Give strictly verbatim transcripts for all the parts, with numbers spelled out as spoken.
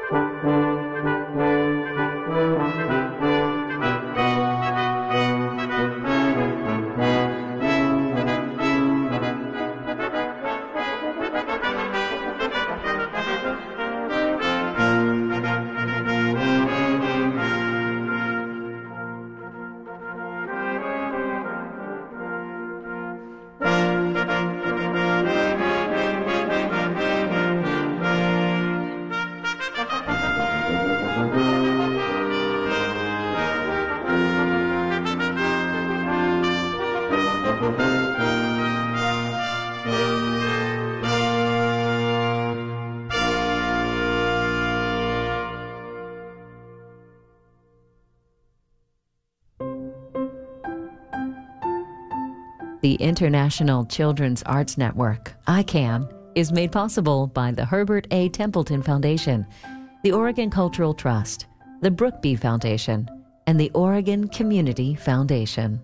The International Children's Arts Network, I CAN, is made possible by the Herbert A. Templeton Foundation, the Oregon Cultural Trust, the Brookby Foundation, and the Oregon Community Foundation.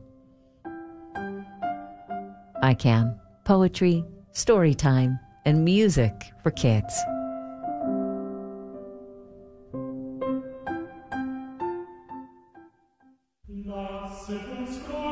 I CAN, poetry, story time, and music for kids.